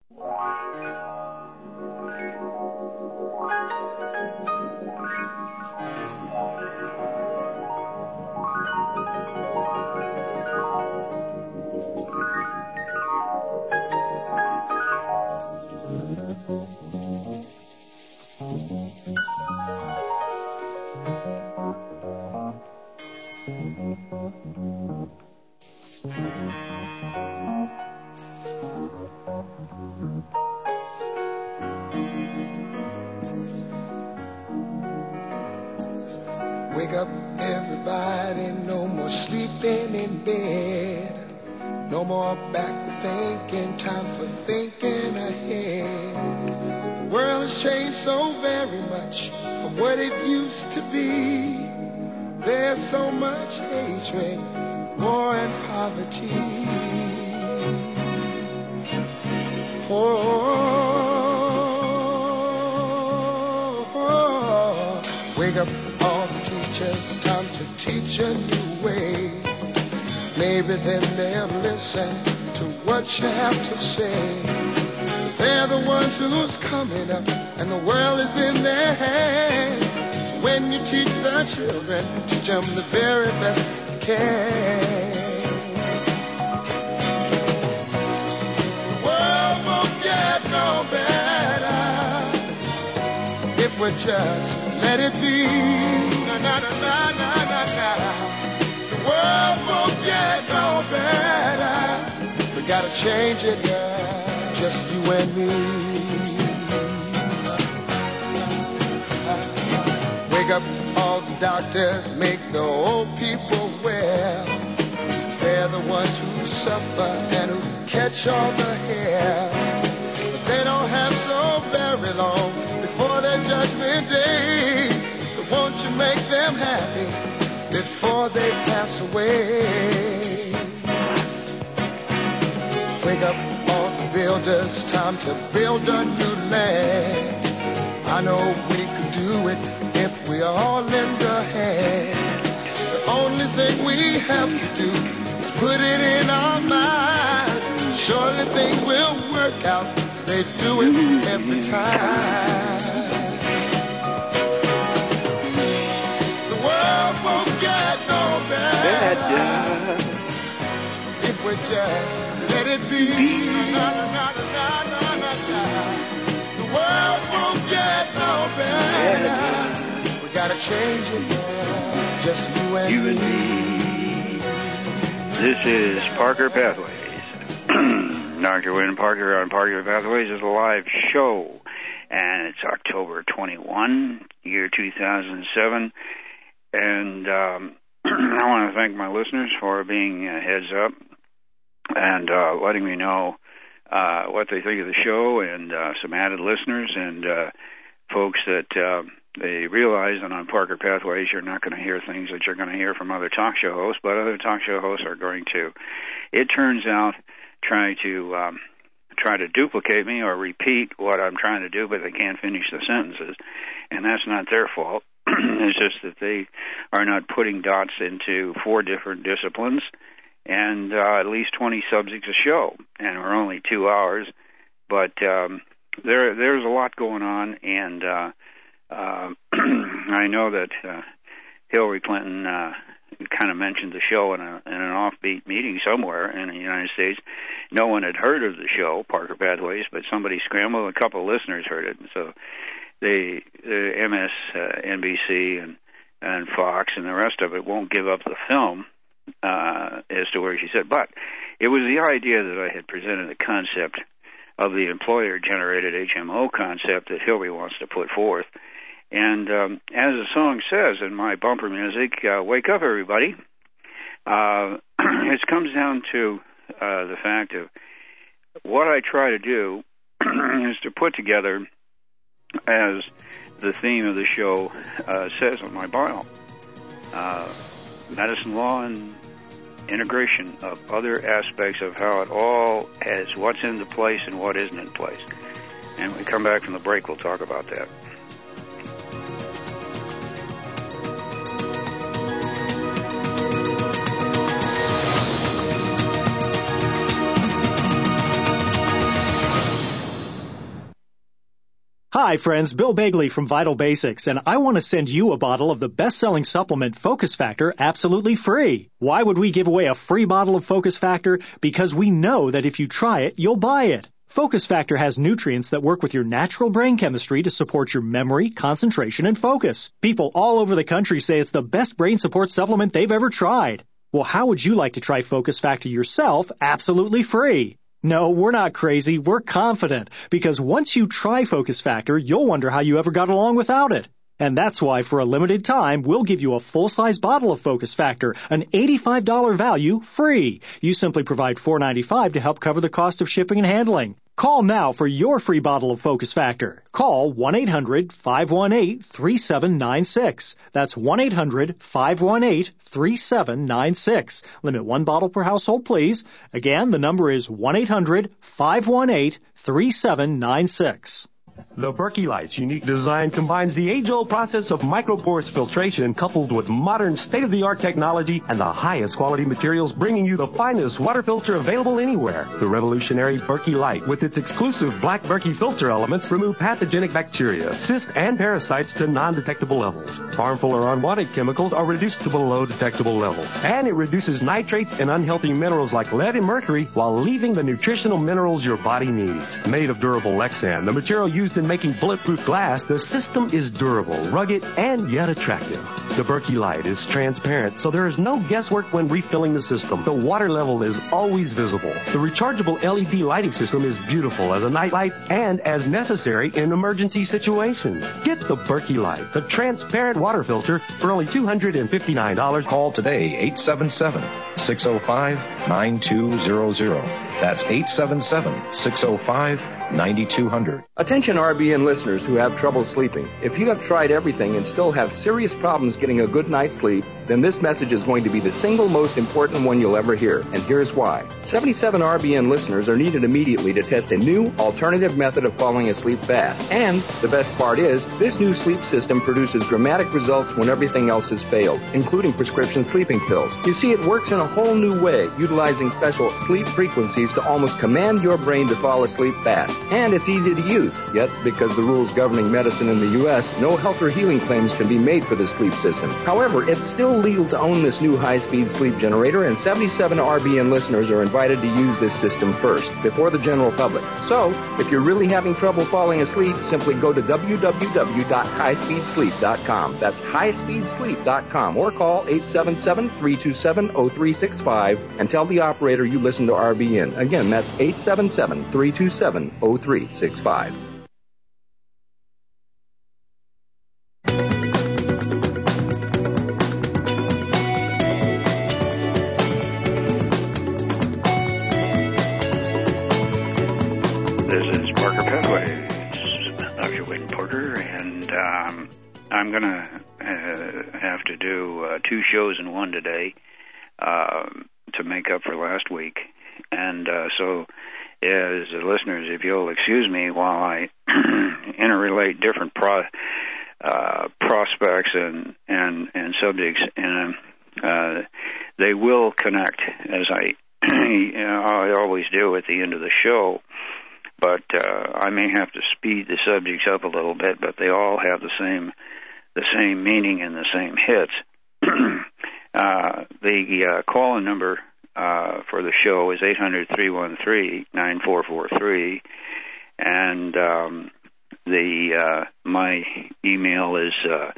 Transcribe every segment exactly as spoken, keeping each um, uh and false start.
Wake up, everybody, no more sleeping in bed. No more back thinking, time for thinking ahead. The world has changed so very much from what it used to be. There's so much hatred, war and poverty. Oh, oh, oh. Wake up all the teachers, time to teach a new way. Maybe then they'll listen to what you have to say. They're the ones who's coming up, and the world is in their hands. When you teach the children, teach them the very best you can. The world won't get no better if we just let it be. Na na na na na na na. The world won't get no better. We gotta change it, girl, just you and me. Wake up all the doctors, make the old people well. They're the ones who suffer and who catch all the hair. But they don't have so very long before their judgment day. So won't you make them happy before they pass away? Wake up all the builders, time to build a new land. I know we could do it if we all lend a hand. The only thing we have to do is put it in our minds. Surely things will work out. They do it every time. The world won't get no better if we just let it be. Na, na, na, na, na, na, na. The world won't get no better. We gotta change it, girl. Just you and, you and me. This is Parker Pathways. Doctor Wynn Parker on Parker Pathways is a live show, and it's October twenty-first, year two thousand seven. And um, I want to thank my listeners for being uh, heads up and uh, letting me know uh, what they think of the show, and uh, some added listeners and uh, folks that uh, they realize that on Parker Pathways you're not going to hear things that you're going to hear from other talk show hosts, but other talk show hosts are going to, it turns out, try to um, try to duplicate me or repeat what I'm trying to do, but they can't finish the sentences, and that's not their fault. It's just that they are not putting dots into four different disciplines and uh, at least twenty subjects a show, and we're only two hours, but um, there there's a lot going on, and uh, uh, I know that uh, Hillary Clinton uh, kind of mentioned the show in, a, in an offbeat meeting somewhere in the United States. No one had heard of the show, Parker Pathways, but somebody scrambled, a couple of listeners heard it, and so the, the M S N B C and, and Fox and the rest of it won't give up the film uh, as to where she said. But it was the idea that I had presented the concept of the employer-generated H M O concept that Hillary wants to put forth. And um, as the song says in my bumper music, uh, wake up, everybody. Uh, it comes down to uh, the fact of what I try to do is to put together, as the theme of the show uh, says on my bio, uh, medicine law and integration of other aspects of how it all has what's into place and what isn't in place. And when we come back from the break, we'll talk about that. Hi, friends. Bill Bagley from Vital Basics, and I want to send you a bottle of the best-selling supplement Focus Factor absolutely free. Why would we give away a free bottle of Focus Factor? Because we know that if you try it, you'll buy it. Focus Factor has nutrients that work with your natural brain chemistry to support your memory, concentration, and focus. People all over the country say it's the best brain support supplement they've ever tried. Well, how would you like to try Focus Factor yourself absolutely free? No, we're not crazy. We're confident. Because once you try Focus Factor, you'll wonder how you ever got along without it. And that's why, for a limited time, we'll give you a full-size bottle of Focus Factor, an eighty-five dollars value, free. You simply provide four dollars and ninety-five cents to help cover the cost of shipping and handling. Call now for your free bottle of Focus Factor. Call one eight hundred five one eight three seven nine six. That's one eight hundred five one eight three seven nine six. Limit one bottle per household, please. Again, the number is one eight hundred five one eight three seven nine six. The Berkey Light's unique design combines the age-old process of microporous filtration coupled with modern state-of-the-art technology and the highest quality materials, bringing you the finest water filter available anywhere. The revolutionary Berkey Light, with its exclusive black Berkey filter elements, remove pathogenic bacteria, cysts, and parasites to non-detectable levels. Harmful or unwanted chemicals are reduced to below detectable levels. And it reduces nitrates and unhealthy minerals like lead and mercury while leaving the nutritional minerals your body needs. Made of durable Lexan, the material used in making bulletproof glass, the system is durable, rugged, and yet attractive. The Berkey Light is transparent, so there is no guesswork when refilling the system. The water level is always visible. The rechargeable L E D lighting system is beautiful as a night light and as necessary in emergency situations. Get the Berkey Light, the transparent water filter, for only two hundred fifty-nine dollars. Call today, eight seven seven, six oh five, nine two zero zero. That's eight seven seven, six oh five, nine two zero zero. Attention R B N listeners who have trouble sleeping. If you have tried everything and still have serious problems getting a good night's sleep, then this message is going to be the single most important one you'll ever hear. And here's why. seventy-seven R B N listeners are needed immediately to test a new alternative method of falling asleep fast. And the best part is, this new sleep system produces dramatic results when everything else has failed, including prescription sleeping pills. You see, it works in a whole new way, utilizing special sleep frequencies to almost command your brain to fall asleep fast. And it's easy to use. Yet, because the rules governing medicine in the U S, no health or healing claims can be made for this sleep system. However, it's still legal to own this new high-speed sleep generator, and seventy-seven R B N listeners are invited to use this system first, before the general public. So, if you're really having trouble falling asleep, simply go to w w w dot high speed sleep dot com. That's high speed sleep dot com, or call eight seven seven, three two seven, zero three six five and tell the operator you listen to R B N. Again, that's eight seven seven, three two seven, zero three six five. I'm going to uh, have to do uh, two shows in one today uh, to make up for last week. And uh, so, as listeners, if you'll excuse me while I interrelate different pro, uh, prospects and, and, and subjects, and uh, they will connect, as I, you know, I always do at the end of the show. But uh, I may have to speed the subjects up a little bit, but they all have the same the same meaning and the same hits. uh, the uh, call-in number uh, for the show is eight hundred, three one three, nine four four three, and um, the uh, my email is uh,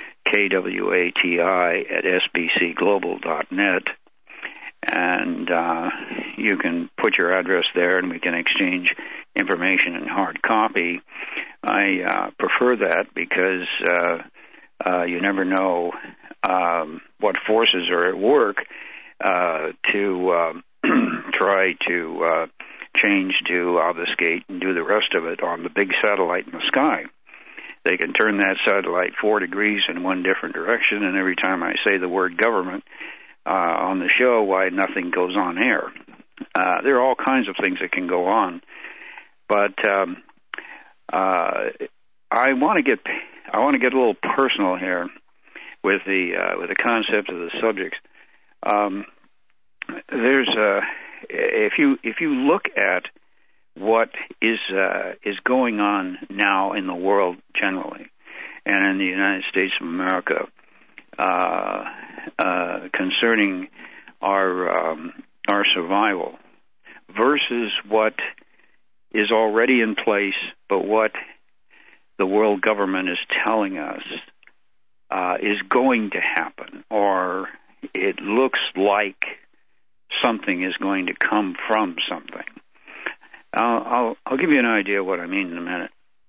kwati at s b c global dot net, and uh, you can put your address there, and we can exchange information in hard copy. I uh, prefer that because uh, uh, you never know um, what forces are at work uh, to uh, try to uh, change, to obfuscate, and do the rest of it on the big satellite in the sky. They can turn that satellite four degrees in one different direction, and every time I say the word government uh, on the show, why nothing goes on air. Uh, there are all kinds of things that can go on. But um, uh, I want to get I want to get a little personal here with the uh, with the concept of the subjects. Um, there's uh, if you if you look at what is uh, is going on now in the world generally, and in the United States of America, uh, uh, concerning our um, our survival, versus what is already in place, but what the world government is telling us uh, is going to happen, or it looks like something is going to come from something. I'll, I'll, I'll give you an idea of what I mean in a minute.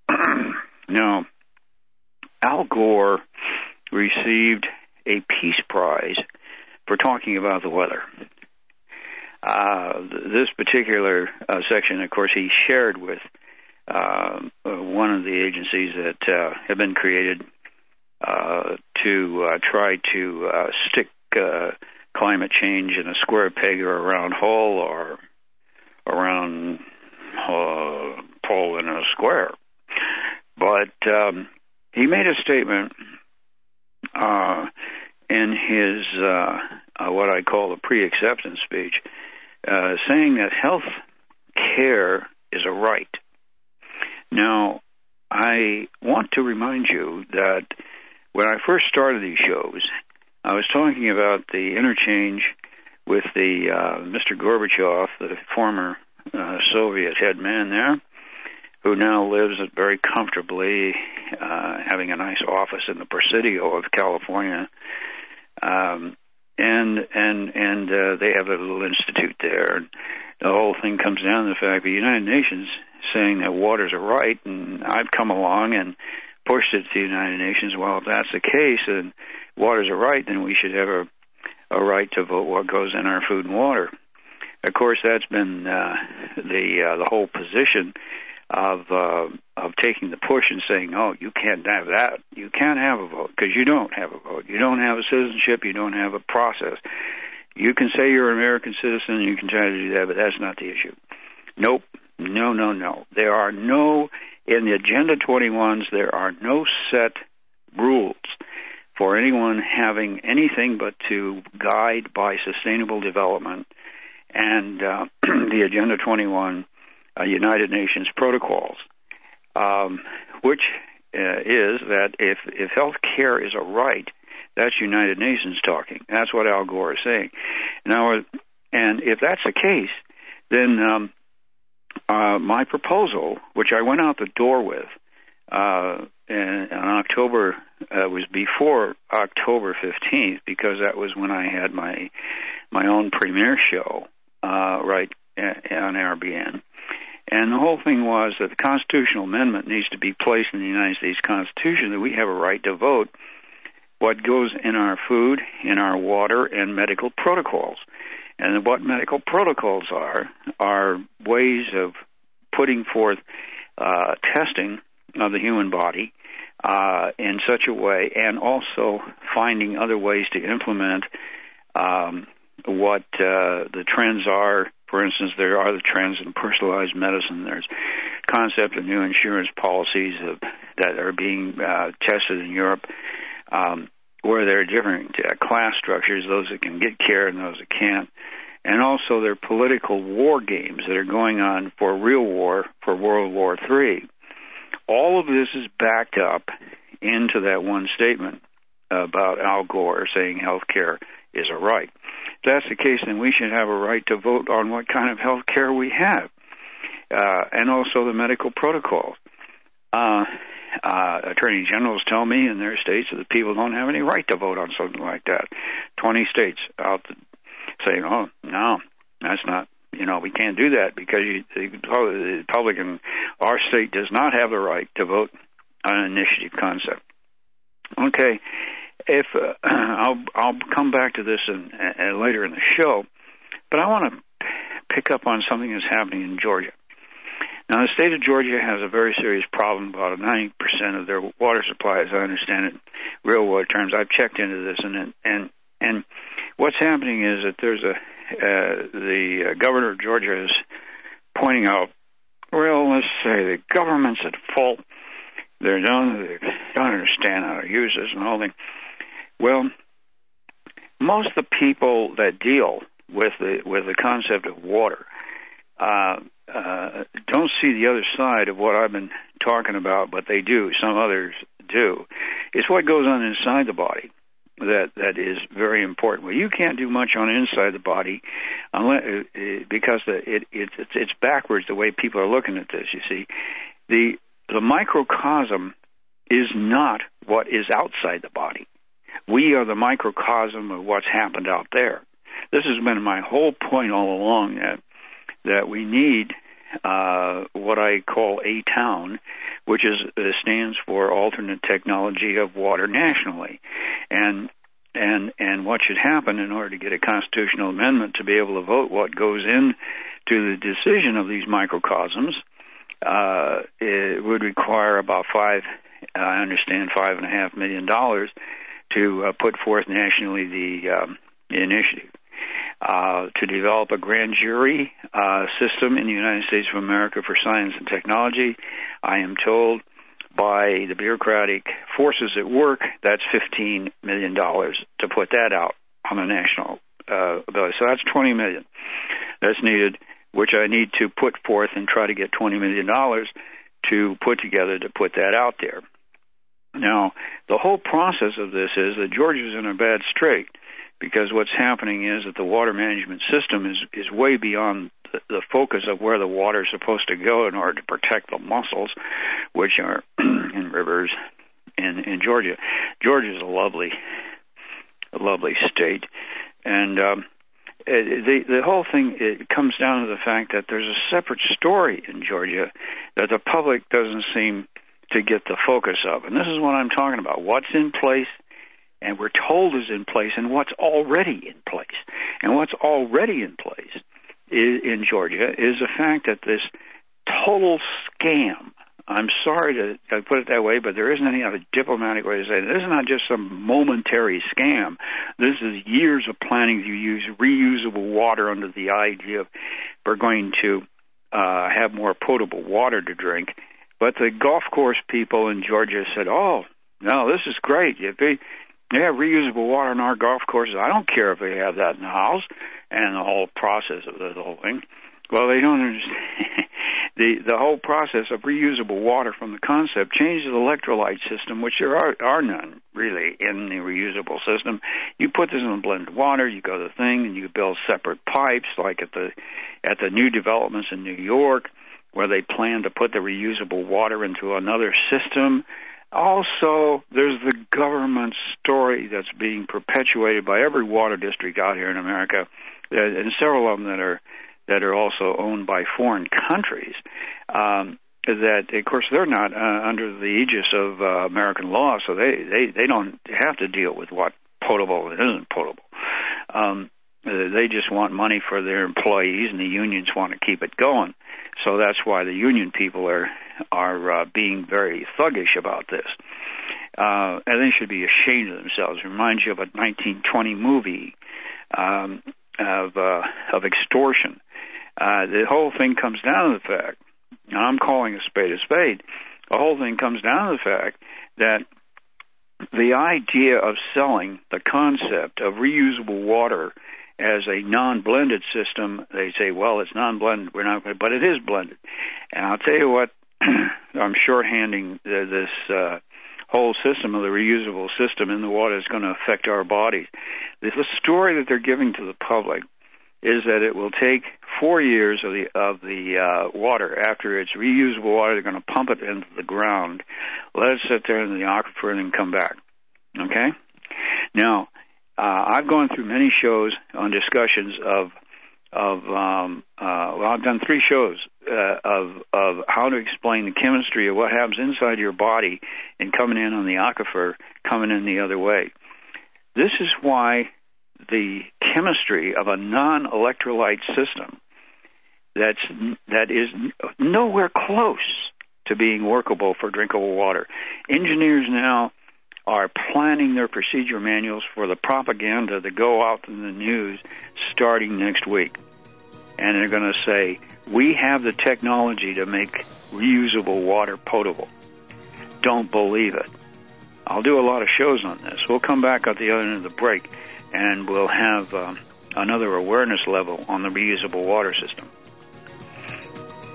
Now, Al Gore received a Peace Prize for talking about the weather. Uh, this particular uh, section, of course, he shared with uh, one of the agencies that uh, have been created uh, to uh, try to uh, stick uh, climate change in a square peg or a round hole, or around uh, pole in a square. But um, he made a statement uh, in his uh, uh, what I call the pre-acceptance speech, uh, saying that health care is a right. Now, I want to remind you that when I first started these shows, I was talking about the interchange with the uh, Mister Gorbachev, the former uh, Soviet head man there, who now lives very comfortably, uh, having a nice office in the Presidio of California, um, and and and uh, they have a little institute there. And the whole thing comes down to the fact the United Nations saying that water's a right, and I've come along and pushed it to the United Nations. Well, if that's the case, and water's a right, then we should have a, a right to vote what goes in our food and water. Of course, that's been uh, the uh, the whole position of uh, of taking the push and saying, "Oh, you can't have that. You can't have a vote because you don't have a vote. You don't have a citizenship. You don't have a process. You can say you're an American citizen, and you can try to do that, but that's not the issue." Nope. No, no, no. There are no, in the Agenda twenty-ones, there are no set rules for anyone having anything but to guide by sustainable development and uh, the Agenda twenty-one uh, United Nations protocols, um, which uh, is that if, if health care is a right, that's United Nations talking. That's what Al Gore is saying. Now, and if that's the case, then um, uh, my proposal, which I went out the door with, uh, and on October, uh, was before October fifteenth, because that was when I had my my own premiere show, uh, right on R B N. And the whole thing was that the constitutional amendment needs to be placed in the United States Constitution, that we have a right to vote what goes in our food, in our water, and medical protocols. And what medical protocols are, are ways of putting forth uh, testing of the human body uh, in such a way, and also finding other ways to implement um, what uh, the trends are. For instance, there are the trends in personalized medicine. There's concept of new insurance policies of, that are being uh, tested in Europe, um, where there are different uh, class structures, those that can get care and those that can't. And also there are political war games that are going on for real war, for World War Three. All of this is backed up into that one statement about Al Gore saying health care is a right. If that's the case, then we should have a right to vote on what kind of health care we have, uh, and also the medical protocols. Uh, uh, attorney generals tell me in their states that the people don't have any right to vote on something like that. Twenty states out saying, "Oh, no, that's not. You know, we can't do that because you, the Republican, our state does not have the right to vote on an initiative concept." Okay, if uh, I'll I'll come back to this in, uh, later in the show, but I want to pick up on something that's happening in Georgia. Now, the state of Georgia has a very serious problem. About ninety percent of their water supply, as I understand it, real world terms. I've checked into this, and and and what's happening is that there's a uh, the uh, governor of Georgia is pointing out, well, let's say the government's at fault. They don't they don't understand how to use this and all that. Well, most of the people that deal with the with the concept of water uh, uh, don't see the other side of what I've been talking about, but they do. Some others do. It's what goes on inside the body that that is very important. Well, you can't do much on inside the body unless uh, because the, it, it it's it's backwards the way people are looking at this. You see, the the microcosm is not what is outside the body. We are the microcosm of what's happened out there. This has been my whole point all along, that that we need uh, what I call A TOWN, which is uh, stands for Alternate Technology of Water Nationally, and and and what should happen in order to get a constitutional amendment to be able to vote what goes in to the decision of these microcosms. Uh, it would require about five, I understand, five and a half million dollars to uh, put forth nationally the um, initiative. Uh, to develop a grand jury uh, system in the United States of America for science and technology. I am told by the bureaucratic forces at work that's fifteen million dollars to put that out on a national uh, ability. So that's twenty million dollars that's needed, which I need to put forth and try to get twenty million dollars to put together to put that out there. Now, the whole process of this is that Georgia's in a bad strait, because what's happening is that the water management system is, is way beyond the, the focus of where the water is supposed to go in order to protect the mussels, which are in rivers in, in Georgia. Georgia is a lovely, a lovely state, and um, it, the the whole thing it comes down to the fact that there's a separate story in Georgia that the public doesn't seem to get the focus of, and this is what I'm talking about: what's in place. And we're told is in place, and what's already in place. And what's already in place is, in Georgia is the fact that this total scam, I'm sorry to put it that way, but there isn't any other diplomatic way to say it. This is not just some momentary scam. This is years of planning to use reusable water under the idea of we're going to uh, have more potable water to drink. But the golf course people in Georgia said, oh, no, this is great. If they They have reusable water in our golf courses. I don't care if they have that in the house, and the whole process of the whole thing. Well, they don't understand. the the whole process of reusable water from the concept changes the electrolyte system, which there are, are none, really, in the reusable system. You put this in a blended water, you go to the thing, and you build separate pipes, like at the at the new developments in New York, where they plan to put the reusable water into another system. Also, there's the government story that's being perpetuated by every water district out here in America, and several of them that are that are also owned by foreign countries. Um, that, of course, they're not uh, under the aegis of uh, American law, so they, they, they don't have to deal with what potable and isn't potable. Um, they just want money for their employees, and the unions want to keep it going. So that's why the union people are are uh, being very thuggish about this. Uh, and they should be ashamed of themselves. It reminds you of a nineteen twenty movie um, of uh, of extortion. Uh, the whole thing comes down to the fact, and I'm calling a spade a spade, the whole thing comes down to the fact that the idea of selling the concept of reusable water as a non-blended system, they say, well, it's non-blended, we're not, but it is blended. And I'll tell you what, I'm shorthanding this uh, whole system of the reusable system in the water is going to affect our bodies. The story that they're giving to the public is that it will take four years of the of the uh, water after it's reusable water. They're going to pump it into the ground, let it sit there in the aquifer, and then come back. Okay? Now, Uh, I've gone through many shows on discussions of, of um, uh, well, I've done three shows uh, of of how to explain the chemistry of what happens inside your body and coming in on the aquifer, coming in the other way. This is why the chemistry of a non-electrolyte system that's that is nowhere close to being workable for drinkable water. Engineers now are planning their procedure manuals for the propaganda to go out in the news starting next week. And they're going to say, we have the technology to make reusable water potable. Don't believe it. I'll do a lot of shows on this. We'll come back at the other end of the break, and we'll have um, another awareness level on the reusable water system.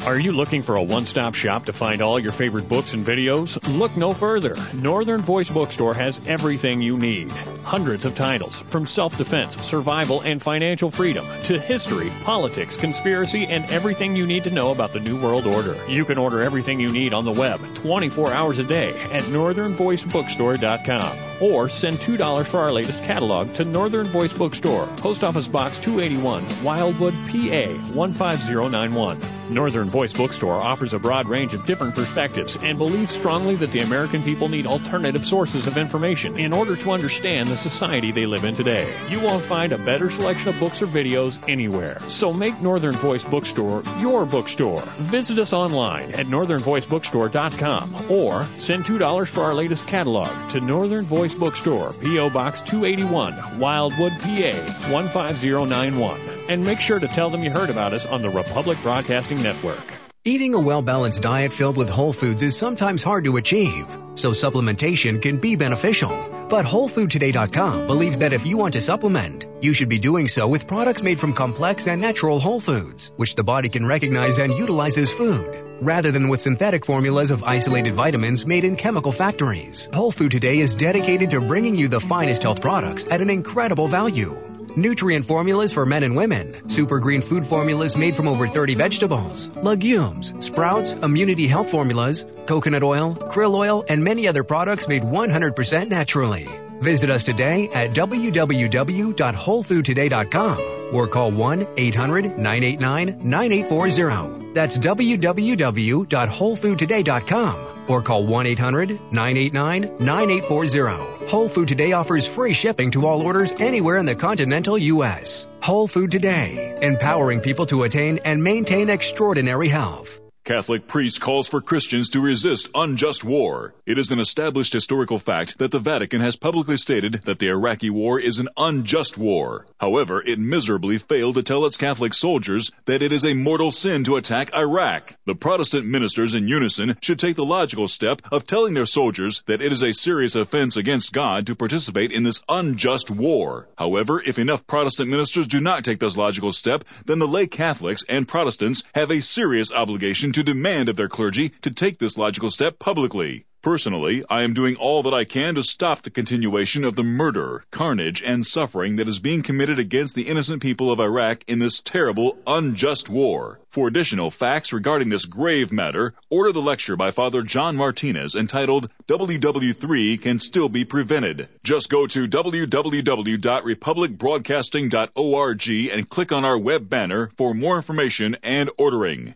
Are you looking for a one-stop shop to find all your favorite books and videos? Look no further. Northern Voice Bookstore has everything you need. Hundreds of titles, from self-defense, survival, and financial freedom, to history, politics, conspiracy, and everything you need to know about the New World Order. You can order everything you need on the web twenty-four hours a day at northern voice bookstore dot com. Or send two dollars for our latest catalog to Northern Voice Bookstore, Post Office Box two eighty-one, Wildwood, P A one five zero nine one. Northern Voice Bookstore offers a broad range of different perspectives and believes strongly that the American people need alternative sources of information in order to understand the society they live in today. You won't find a better selection of books or videos anywhere. So make Northern Voice Bookstore your bookstore. Visit us online at northern voice bookstore dot com or send two dollars for our latest catalog to Northern Voice Bookstore, P O Box two eighty-one, Wildwood, P A one five zero nine one. And make sure to tell them you heard about us on the Republic Broadcasting Network. Eating a well-balanced diet filled with whole foods is sometimes hard to achieve, so supplementation can be beneficial. But whole food today dot com believes that if you want to supplement, you should be doing so with products made from complex and natural whole foods, which the body can recognize and utilize as food, rather than with synthetic formulas of isolated vitamins made in chemical factories. Whole Food Today is dedicated to bringing you the finest health products at an incredible value. Nutrient formulas for men and women, super green food formulas made from over thirty vegetables, legumes, sprouts, immunity health formulas, coconut oil, krill oil, and many other products made one hundred percent naturally. Visit us today at w w w dot whole food today dot com or call one eight hundred nine eight nine nine eight four zero. That's w w w dot whole food today dot com or call one eight hundred nine eight nine nine eight four zero. Whole Food Today offers free shipping to all orders anywhere in the continental U S. Whole Food Today, empowering people to attain and maintain extraordinary health. Catholic priest calls for Christians to resist unjust war. It is an established historical fact that the Vatican has publicly stated that the Iraqi war is an unjust war. However, it miserably failed to tell its Catholic soldiers that it is a mortal sin to attack Iraq. The Protestant ministers in unison should take the logical step of telling their soldiers that it is a serious offense against God to participate in this unjust war. However, if enough Protestant ministers do not take this logical step, then the lay Catholics and Protestants have a serious obligation to to demand of their clergy to take this logical step publicly. Personally, I am doing all that I can to stop the continuation of the murder, carnage, and suffering that is being committed against the innocent people of Iraq in this terrible, unjust war. For additional facts regarding this grave matter, order the lecture by Father John Martinez entitled W W three Can Still Be Prevented. Just go to w w w dot republic broadcasting dot org and click on our web banner for more information and ordering.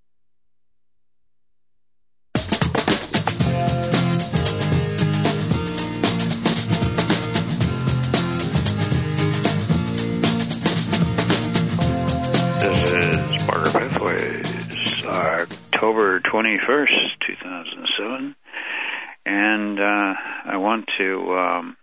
October twenty-first, two thousand seven, and uh, I want to um,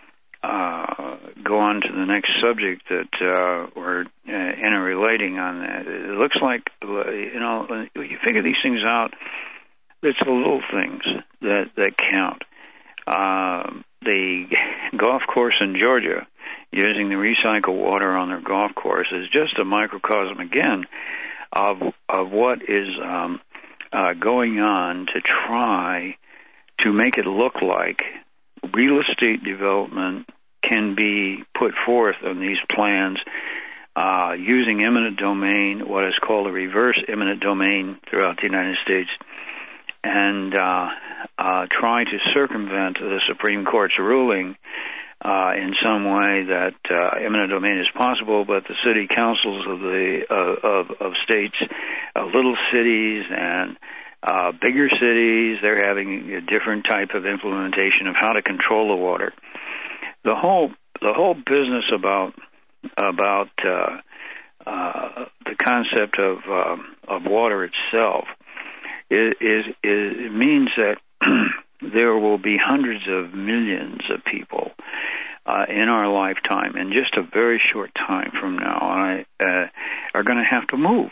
uh, go on to the next subject that uh, we're uh, interrelating on that. It looks like, you know, when you figure these things out, it's the little things that, that count. Uh, the golf course in Georgia, using the recycled water on their golf course, is just a microcosm, again, of of what is um, uh, going on to try to make it look like real estate development can be put forth on these plans uh, using eminent domain, what is called a reverse eminent domain throughout the United States, and uh, uh, try to circumvent the Supreme Court's ruling Uh, in some way that uh, eminent domain is possible, but the city councils of the uh, of, of states, uh, little cities and uh, bigger cities, they're having a different type of implementation of how to control the water. The whole the whole business about about uh, uh, the concept of uh, of water itself is is, is it means that there will be hundreds of millions of people uh, in our lifetime, in just a very short time from now, I, uh, are going to have to move.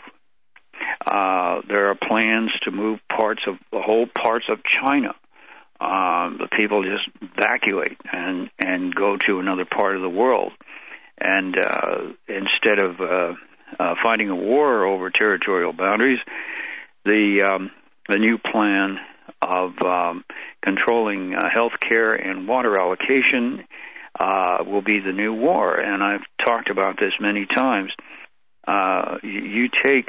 Uh, there are plans to move parts of the whole parts of China. Um, the people just evacuate and, and go to another part of the world. And uh, instead of uh, uh, fighting a war over territorial boundaries, the um, the new plan of um, controlling uh, health care and water allocation uh, will be the new war. And I've talked about this many times. Uh, you, you take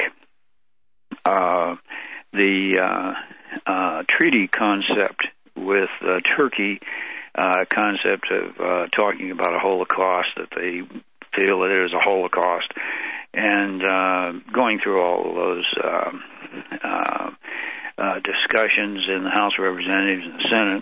uh, the uh, uh, treaty concept with uh, Turkey, uh, concept of uh, talking about a Holocaust, that they feel that it is a Holocaust, and uh, going through all of those uh, uh, uh, discussions in the House of Representatives and the Senate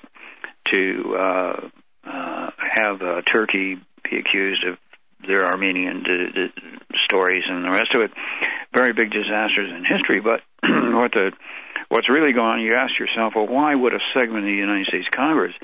to uh, uh, have uh, Turkey be accused of their Armenian d- d- stories and the rest of it. Very big disasters in history, but what the what's really going on, you ask yourself, well, why would a segment of the United States Congress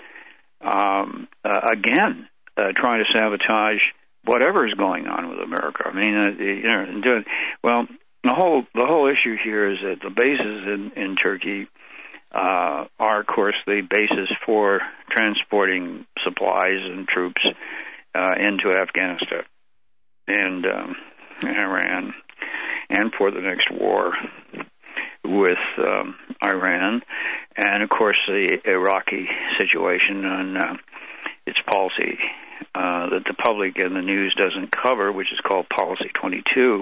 um, uh, again uh, try to sabotage whatever is going on with America? I mean, uh, you know, doing, well, the whole the whole issue here is that the bases in, in Turkey uh, are, of course, the basis for transporting supplies and troops uh, into Afghanistan and um, Iran, and for the next war with um, Iran, and of course the Iraqi situation and uh, its policy uh, that the public and the news doesn't cover, which is called Policy twenty-two,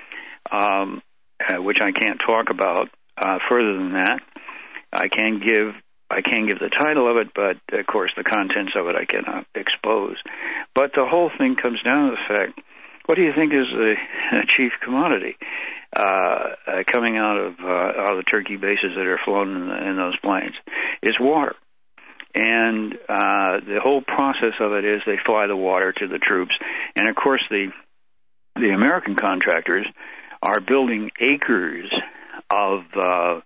um, uh, which I can't talk about uh, further than that. I can give I can give the title of it, but of course the contents of it I cannot expose. But the whole thing comes down to the fact: what do you think is the chief commodity uh, uh, coming out of uh, out of the Turkey bases that are flown in, the, in those planes? It's water. And uh, the whole process of it is they fly the water to the troops. And, of course, the the American contractors are building acres of uh,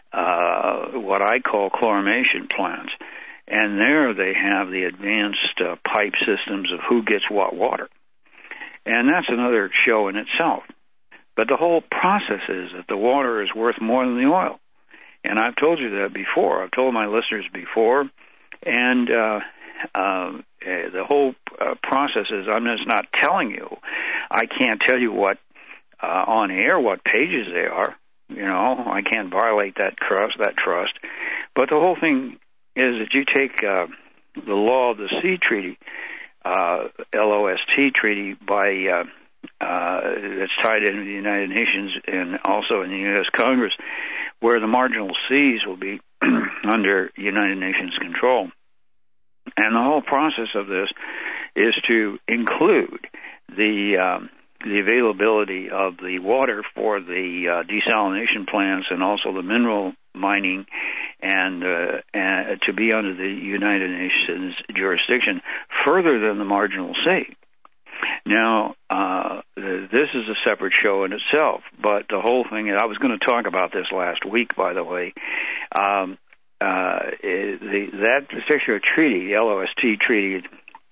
uh, what I call chlorination plants. And there they have the advanced uh, pipe systems of who gets what water. And that's another show in itself. But the whole process is that the water is worth more than the oil. And I've told you that before. I've told my listeners before. And uh, uh, the whole uh, process is, I'm just not telling you. I can't tell you what, uh, on air, what pages they are. You know, I can't violate that trust, that trust. But the whole thing is that you take uh, the Law of the Sea Treaty, Uh, L O S T treaty by uh, uh, that's tied into the United Nations and also in the U S Congress, where the marginal seas will be under United Nations control. And the whole process of this is to include the um, the availability of the water for the uh, desalination plants and also the mineral mining, and, uh, and to be under the United Nations jurisdiction further than the marginal sea. Now, uh, this is a separate show in itself, but the whole thing, and I was going to talk about this last week, by the way, um, uh, the, that particular treaty, the L O S T treaty,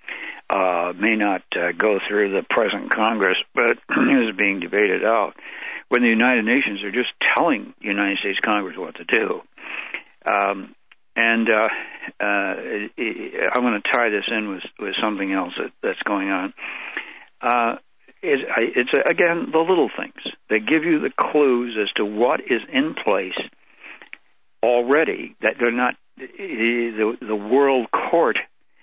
uh, may not uh, go through the present Congress, but is being debated out, when the United Nations are just telling the United States Congress what to do. Um, and uh, uh, I'm going to tie this in with, with something else that, that's going on. Uh, it, it's, again, the little things. They give you the clues as to what is in place already, that they're not, the, the world court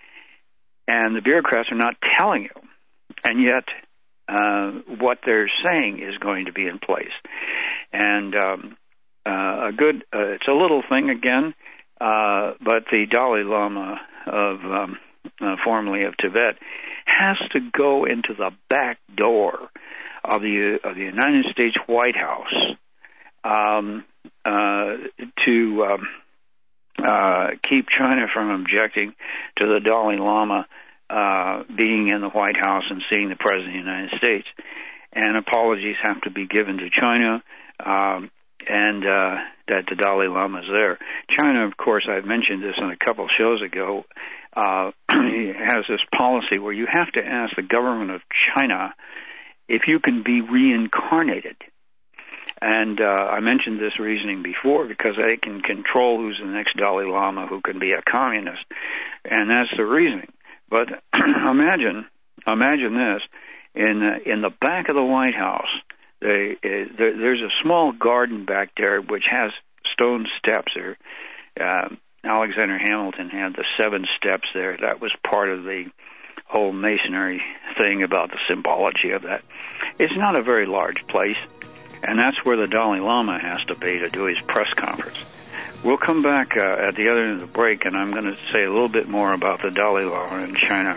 and the bureaucrats are not telling you. And yet, Uh, what they're saying is going to be in place. And um, uh, a good, uh, it's a little thing again, uh, but the Dalai Lama of, um, uh, formerly of Tibet, has to go into the back door of the of the United States White House um, uh, to um, uh, keep China from objecting to the Dalai Lama Uh, being in the White House and seeing the President of the United States. And apologies have to be given to China, um, and uh, that the Dalai Lama is there. China, of course, I've mentioned this on a couple shows ago, uh, has this policy where you have to ask the government of China if you can be reincarnated. And uh, I mentioned this reasoning before because they can control who's the next Dalai Lama who can be a communist. And that's the reasoning. But imagine, imagine this: in the, in the back of the White House, they, uh, there, there's a small garden back there which has stone steps. There, uh, Alexander Hamilton had the seven steps there. That was part of the whole masonry thing about the symbology of that. It's not a very large place, and that's where the Dalai Lama has to be to do his press conference. We'll come back uh, at the other end of the break, and I'm going to say a little bit more about the Dalai Lama in China.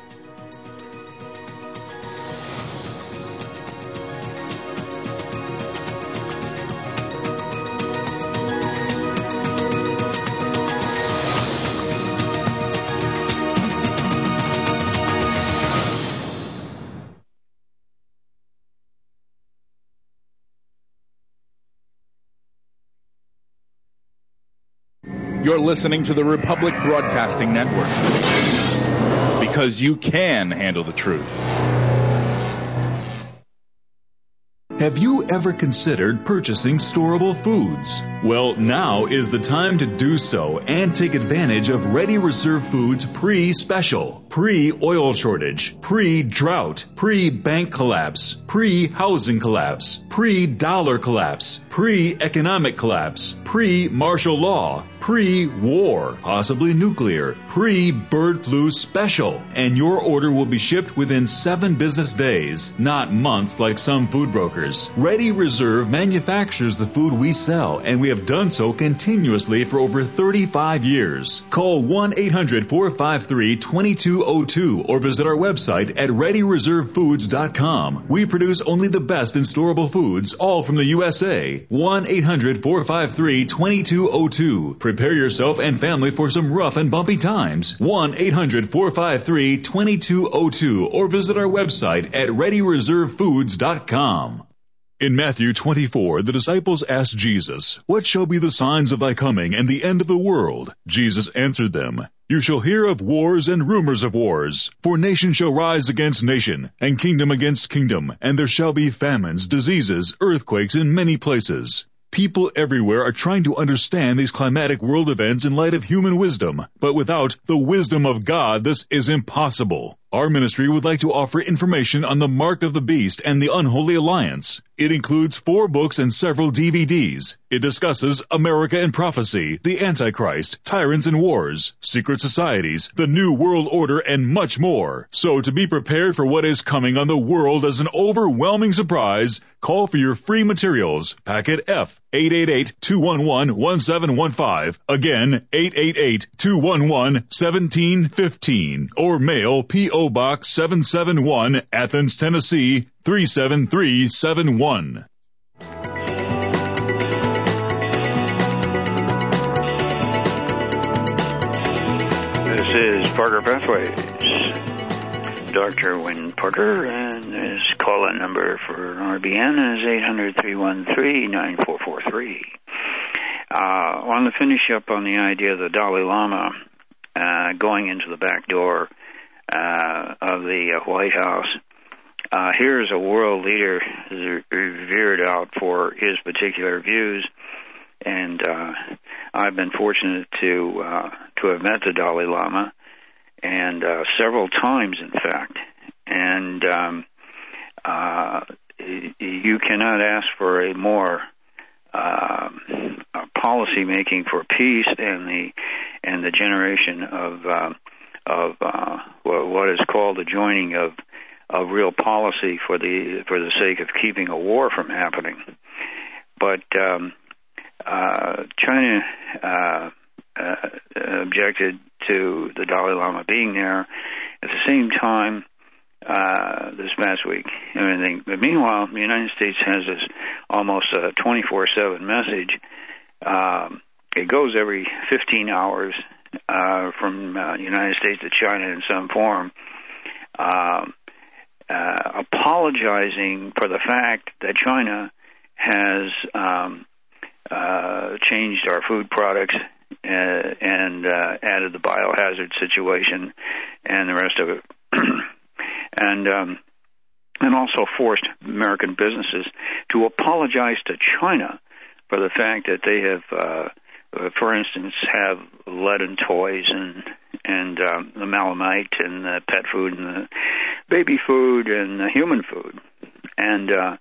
You're listening to the Republic Broadcasting Network, because you can handle the truth. Have you ever considered purchasing storable foods? Well, now is the time to do so and take advantage of Ready Reserve Foods pre-special, pre-oil shortage, pre-drought, pre-bank collapse, pre-housing collapse, pre-dollar collapse, pre-economic collapse, pre-martial law, pre-war, possibly nuclear, pre-bird flu special. And your order will be shipped within seven business days, not months like some food brokers. Ready Reserve manufactures the food we sell, and we have done so continuously for over thirty-five years. Call one eight hundred four five three two two zero two or visit our website at ready reserve foods dot com. We produce only the best in storable foods, all from the U S A. one eight hundred four five three two two zero two. Prepare yourself and family for some rough and bumpy times. one eight hundred four five three two two zero two or visit our website at ready reserve foods dot com. In Matthew twenty-four, the disciples asked Jesus, "What shall be the signs of thy coming and the end of the world?" Jesus answered them, "You shall hear of wars and rumors of wars. For nation shall rise against nation, and kingdom against kingdom, and there shall be famines, diseases, earthquakes in many places." People everywhere are trying to understand these climatic world events in light of human wisdom, but without the wisdom of God, this is impossible. Our ministry would like to offer information on the Mark of the Beast and the Unholy Alliance. It includes four books and several D V Ds. It discusses America and Prophecy, the Antichrist, Tyrants and Wars, Secret Societies, the New World Order, and much more. So to be prepared for what is coming on the world as an overwhelming surprise, call for your free materials. Packet F, eight eight eight, two one one, one seven one five. Again, eight eight eight, two one one, one seven one five. Or mail P O Box seven seven one, Athens, Tennessee, three seven three seven one. This is Parker Pathways. Doctor Wynn Parker, and his call-in number for R B N is eight hundred, three one three, nine four four three. Uh, I want to finish up on the idea of the Dalai Lama uh, going into the back door uh, of the uh, White House. Uh, here is a world leader revered out for his particular views, and uh, I've been fortunate to uh, to have met the Dalai Lama, and uh, several times, in fact. And um, uh, you cannot ask for a more uh, policy making for peace and the and the generation of uh, of uh, what is called the joining of of real policy for the for the sake of keeping a war from happening. But um, uh, China uh, uh, objected to the Dalai Lama being there. At the same time, uh, this past week, and everything. But meanwhile, the United States has this almost a twenty-four seven message. Um, it goes every fifteen hours uh, from uh, the United States to China in some form. Um, Uh, apologizing for the fact that China has um, uh, changed our food products uh, and uh, added the biohazard situation and the rest of it, and um, and also forced American businesses to apologize to China for the fact that they have, uh, for instance, have leaden toys and and um, the melamite and the pet food and the baby food and the human food. And uh,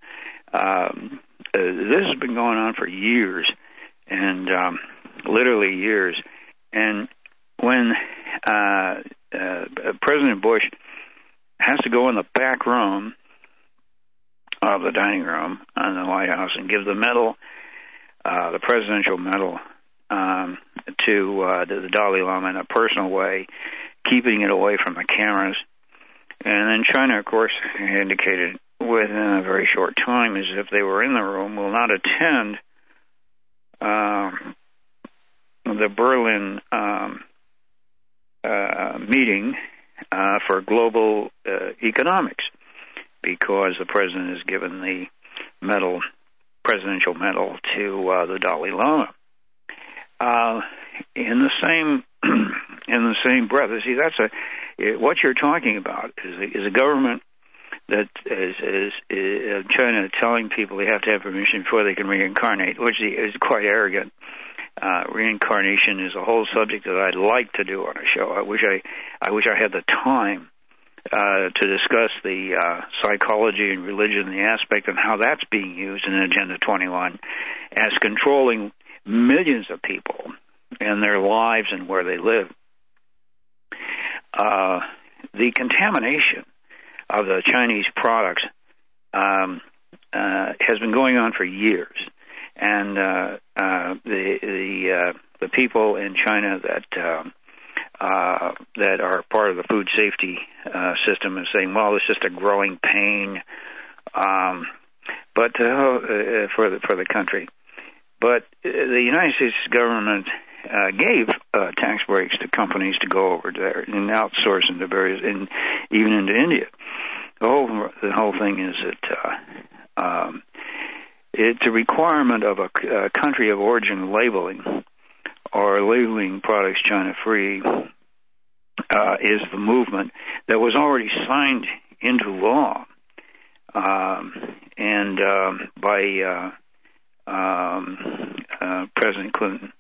Um, uh, this has been going on for years, and um, literally years. And when uh, uh, President Bush has to go in the back room of the dining room in the White House and give the medal, uh, the presidential medal, um, to uh, the Dalai Lama in a personal way, keeping it away from the cameras. And then China, of course, indicated within a very short time, as if they were in the room, will not attend uh, the Berlin um, uh, meeting uh, for global uh, economics, because the president has given the medal, presidential medal, to uh, the Dalai Lama. Uh, in the same in the same breath, see, that's a what you're talking about is a, is a government that is, is, is China telling people they have to have permission before they can reincarnate, which is quite arrogant. Uh, reincarnation is a whole subject that I'd like to do on a show. I wish I, I wish I had the time uh, to discuss the uh, psychology and religion, and the aspect of how that's being used in Agenda twenty-one as controlling millions of people and their lives and where they live. Uh, the contamination of the Chinese products um, uh, has been going on for years, and uh, uh, the the uh, the people in China that um, uh, that are part of the food safety uh, system are saying, "Well, it's just a growing pain," um, but uh, for the for the country. But the United States government uh, gave uh, tax breaks to companies to go over there and outsource into various, and even into India. The whole the whole thing is that uh, um, it's a requirement of a, a country of origin labeling, or labeling products China free, uh, is the movement that was already signed into law, um, and um, by uh, um, uh, President Clinton.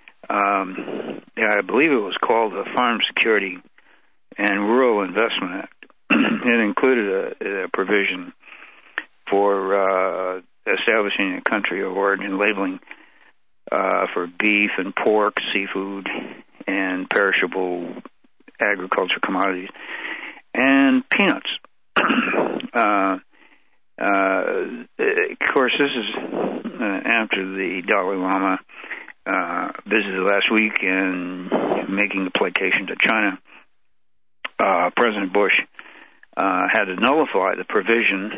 Um, yeah, I believe it was called the Farm Security and Rural Investment Act. It included a, a provision for uh, establishing a country of origin labeling uh, for beef and pork, seafood, and perishable agriculture commodities, and peanuts. uh, uh, of course, this is uh, after the Dalai Lama uh, visited last week and making the placation to China. Uh, President Bush uh, had to nullify the provision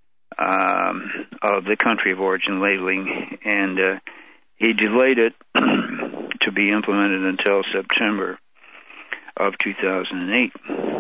um, of the country of origin labeling, and uh, he delayed it to be implemented until September of two thousand eight.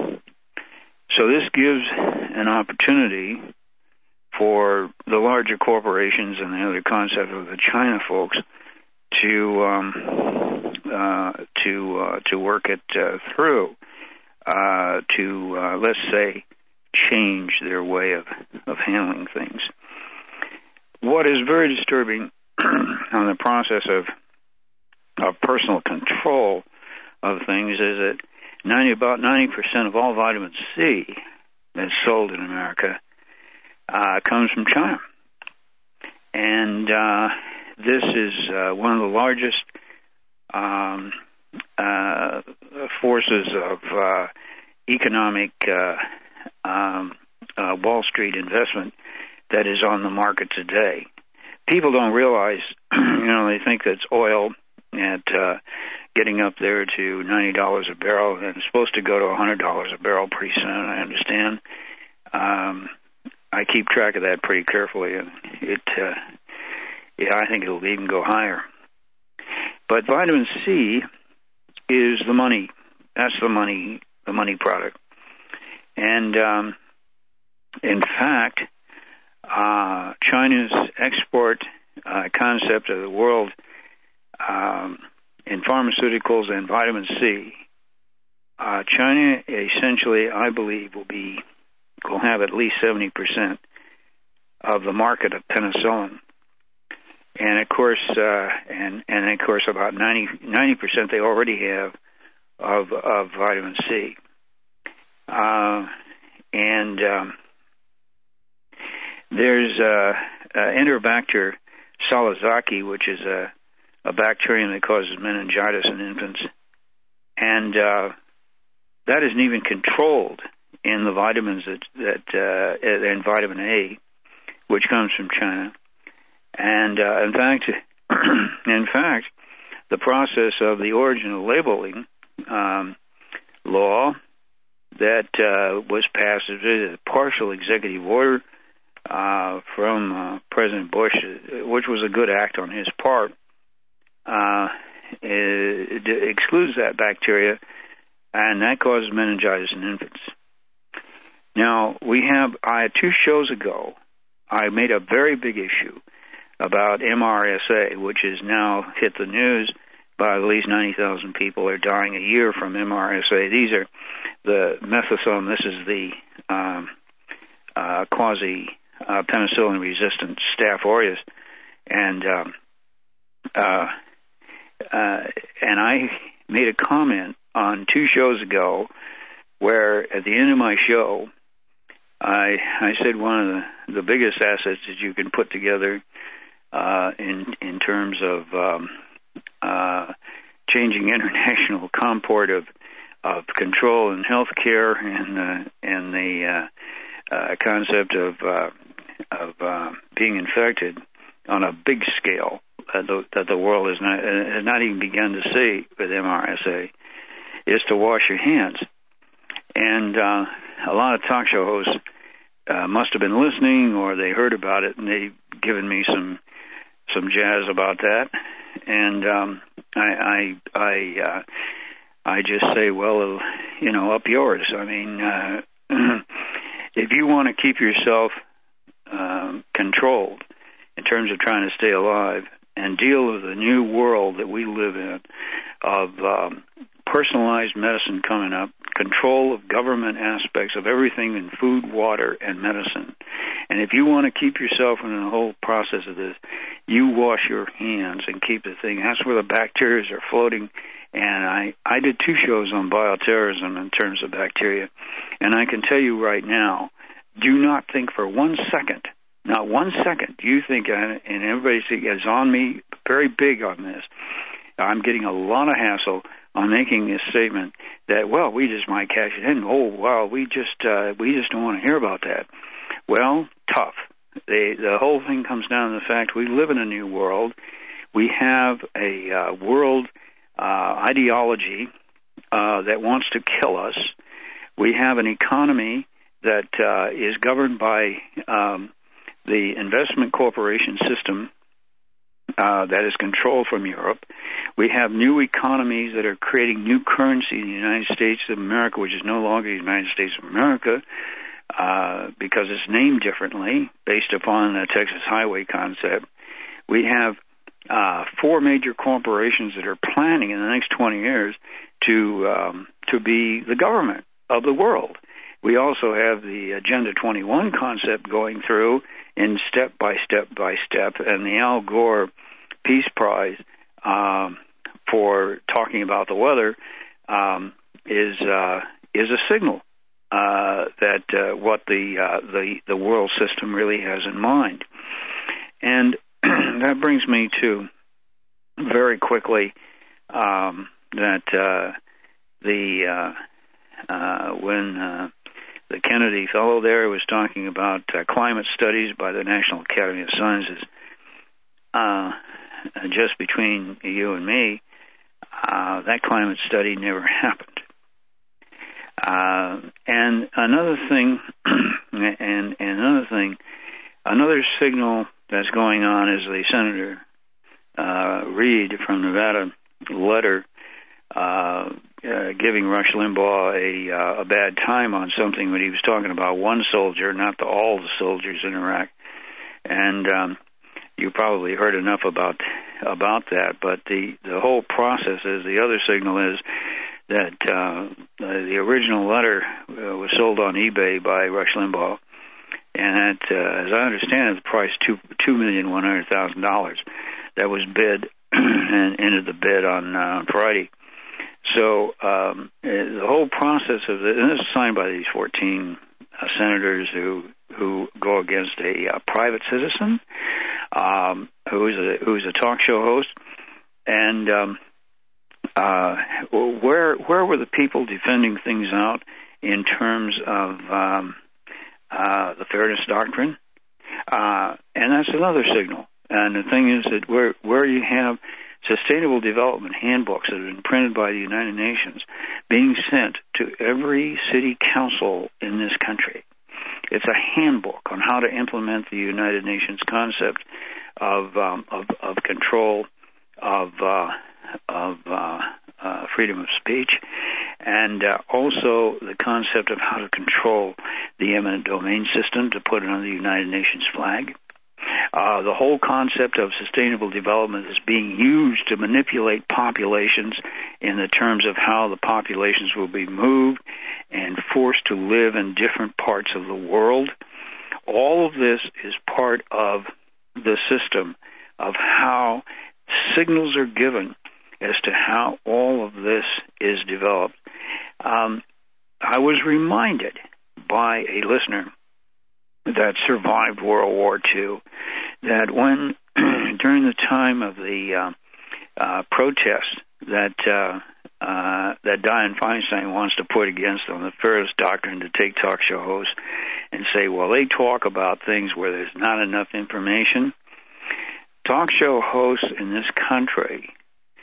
So this gives an opportunity for the larger corporations and the other concept of the China folks to um, uh, to uh, to work it uh, through. Uh, to, uh, let's say, change their way of, of handling things. What is very disturbing on the process of of personal control of things is that ninety about ninety percent of all vitamin C that's sold in America uh, comes from China, and uh, this is uh, one of the largest Um, Uh, forces of uh, economic uh, um, uh, Wall Street investment that is on the market today. People don't realize, you know, they think that it's oil at uh, getting up there to ninety dollars a barrel, and it's supposed to go to one hundred dollars a barrel pretty soon, I understand. Um, I keep track of that pretty carefully, and it, uh, yeah, I think it'll even go higher. But vitamin C is the money. That's the money, the money product. And um, in fact, uh, China's export uh, concept of the world um, in pharmaceuticals and vitamin C, uh, China essentially, I believe, will be will have at least seventy percent of the market of penicillin. And of course, uh, and and of course, about ninety percent they already have of of vitamin C. Uh, and um, there's uh, uh, Enterobacter salazaki, which is a, a bacterium that causes meningitis in infants. And uh, that isn't even controlled in the vitamins that, that uh, in vitamin A, which comes from China. And uh, in fact, in fact, the process of the origin of labeling um, law that uh, was passed as a partial executive order uh, from uh, President Bush, which was a good act on his part, uh, it, it excludes that bacteria, and that causes meningitis in infants. Now, we have, I had two shows ago, I made a very big issue about M R S A, which has now hit the news by at least ninety thousand people are dying a year from M R S A. These are the methicillin. This is the um, uh, quasi-penicillin-resistant Staph aureus. And, um, uh, uh, and I made a comment on two shows ago where at the end of my show, I, I said one of the, the biggest assets that you can put together uh, in in terms of um, uh, changing international comport of of control in healthcare and uh, and the uh, uh, concept of uh, of uh, being infected on a big scale that the, that the world has not has not even begun to see with M R S A is to wash your hands. And uh, a lot of talk show hosts uh, must have been listening, or they heard about it, and they've given me some some jazz about that. And um, I I I, uh, I just say, well, you know, up yours. I mean, uh, if you want to keep yourself um, controlled in terms of trying to stay alive and deal with the new world that we live in of um, personalized medicine coming up, control of government aspects of everything in food, water, and medicine. And if you want to keep yourself in the whole process of this, you wash your hands and keep the thing. That's where the bacteria are floating. And I, I did two shows on bioterrorism in terms of bacteria. And I can tell you right now, do not think for one second, not one second, you think, and everybody is on me very big on this, I'm getting a lot of hassle on making this statement that, well, we just might cash it in. Oh, well, we just uh, we just don't want to hear about that. Well, tough. The the whole thing comes down to the fact we live in a new world. We have a uh, world uh, ideology uh, that wants to kill us. We have an economy that uh, is governed by um, the investment corporation system Uh, that is controlled from Europe. We have new economies that are creating new currency in the United States of America, which is no longer the United States of America uh, because it's named differently based upon the Texas Highway concept. We have uh, four major corporations that are planning in the next twenty years to um, to be the government of the world. We also have the Agenda twenty-one concept going through in step by step by step, and the Al Gore Peace Prize um, for talking about the weather um, is uh, is a signal uh, that uh, what the uh, the the world system really has in mind, and that brings me to very quickly um, that uh, the uh, uh, when uh, the Kennedy fellow there was talking about uh, climate studies by the National Academy of Sciences. Uh, just between you and me, uh, that climate study never happened. Uh, and another thing, and, and another thing, another signal that's going on is the Senator uh, Reid from Nevada letter Uh, uh, giving Rush Limbaugh a, uh, a bad time on something when he was talking about one soldier, not the, all the soldiers in Iraq. And um, you probably heard enough about about that. But the, the whole process is, the other signal is that uh, the original letter uh, was sold on eBay by Rush Limbaugh. And that, uh, as I understand it, the price two two million one hundred thousand dollars. That was bid and entered the bid on uh, Friday. So um, the whole process of this, and this is signed by these fourteen uh, senators who who go against a uh, private citizen um, who's a who's a talk show host, and um, uh, where where were the people defending things out in terms of um, uh, the fairness doctrine? Uh, and that's another signal. And the thing is that where where you have sustainable development handbooks that have been printed by the United Nations being sent to every city council in this country. It's a handbook on how to implement the United Nations concept of um, of, of control of uh, of uh, uh, freedom of speech, and uh, also the concept of how to control the eminent domain system to put it on the United Nations flag. Uh, the whole concept of sustainable development is being used to manipulate populations in the terms of how the populations will be moved and forced to live in different parts of the world. All of this is part of the system of how signals are given as to how all of this is developed. Um, I was reminded by a listener that survived World War Two that when, during the time of the uh, uh, protest that uh, uh, that Dianne Feinstein wants to put against them, the fairness doctrine, to take talk show hosts and say, well, they talk about things where there's not enough information. Talk show hosts in this country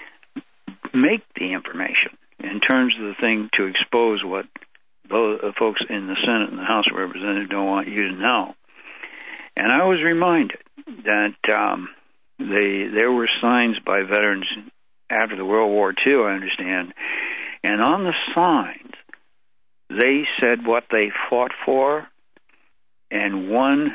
make the information in terms of the thing to expose what those folks in the Senate and the House of Representatives don't want you to know. And I was reminded that um, they, there were signs by veterans after the World War Two, I understand, and on the signs they said what they fought for, and one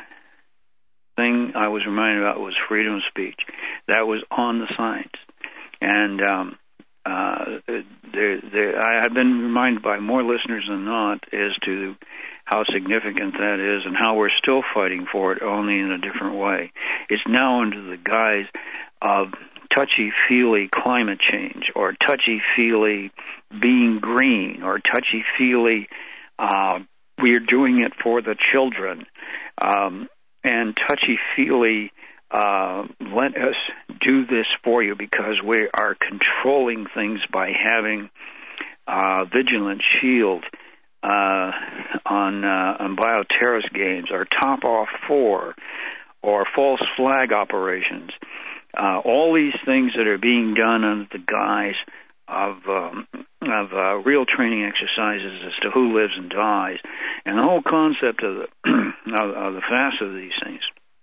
thing I was reminded about was freedom of speech. That was on the signs. And um, uh, there, there, I have been reminded by more listeners than not as to how significant that is and how we're still fighting for it, only in a different way. It's now under the guise of touchy-feely climate change, or touchy-feely being green, or touchy-feely uh, we're doing it for the children, um, and touchy-feely uh, let us do this for you because we are controlling things by having uh, Vigilant Shield uh, on, uh, on bioterrorist games, or Top Off four, or false flag operations. Uh, all these things that are being done under the guise of um, of uh, real training exercises as to who lives and dies, and the whole concept of the of, of the fast of these things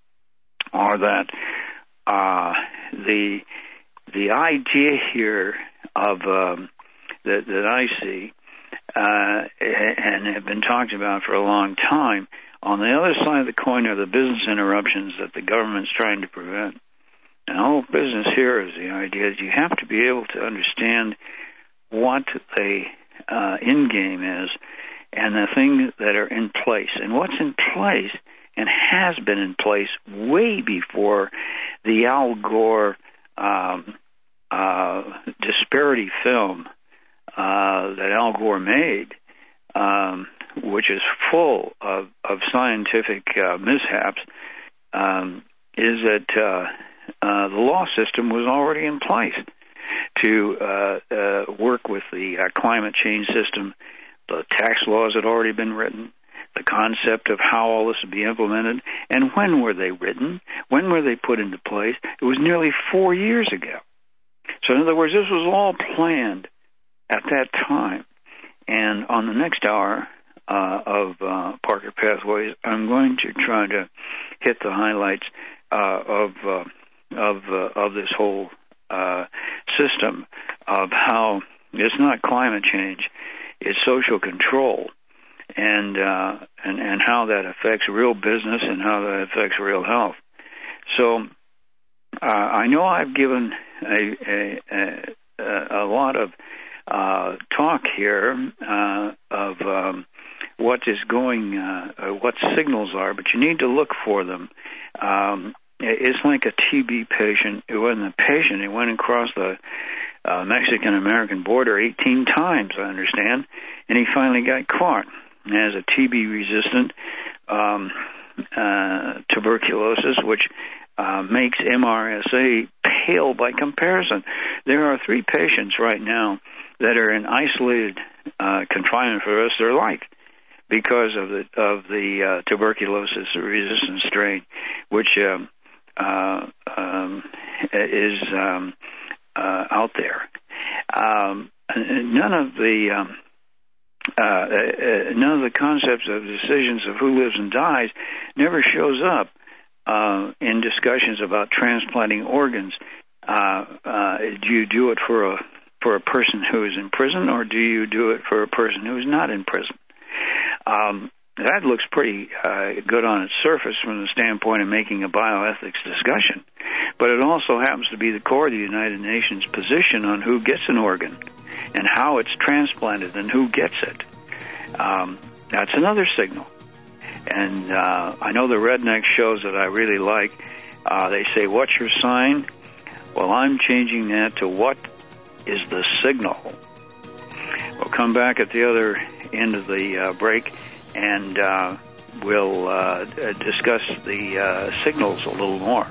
are that uh, the the idea here of um, that that I see uh, and have been talked about for a long time. On the other side of the coin are the business interruptions that the government's trying to prevent. And the whole business here is the idea that you have to be able to understand what the uh, end game is and the things that are in place. And what's in place and has been in place way before the Al Gore um, uh, disparity film uh, that Al Gore made, um, which is full of, of scientific uh, mishaps, um, is that uh, uh, the law system was already in place to uh, uh, work with the uh, climate change system. The tax laws had already been written. The concept of how all this would be implemented, and when were they written? When were they put into place? It was nearly four years ago. So in other words, this was all planned at that time. And on the next hour uh, of uh, Parker Pathways, I'm going to try to hit the highlights uh, of uh, of uh, of this whole uh, system of how it's not climate change, it's social control, and uh, and and how that affects real business and how that affects real health. So uh, I know I've given a a, a, a lot of uh, talk here uh, of um, what is going, uh, what signals are, but you need to look for them. Um, it's like a T B patient. It wasn't a patient. It went across the uh, Mexican-American border eighteen times, I understand, and he finally got caught as a T B resistant um, uh, tuberculosis, which uh, makes M R S A pale by comparison. There are three patients right now that are in isolated uh, confinement for the rest of their life because of the of the uh, tuberculosis resistant strain, which um, uh, um, is um, uh, out there. Um, none of the um, uh, uh, none of the concepts of decisions of who lives and dies never shows up uh, in discussions about transplanting organs. Uh, uh, do you do it for a for a person who is in prison, or do you do it for a person who is not in prison? Um, that looks pretty uh, good on its surface from the standpoint of making a bioethics discussion, but it also happens to be the core of the United Nations position on who gets an organ and how it's transplanted and who gets it. Um, that's another signal. And uh, I know the Redneck shows that I really like, uh, they say, what's your sign? Well, I'm changing that to what is the signal. We'll come back at the other end of the uh, break, and uh, we'll uh, discuss the uh, signals a little more.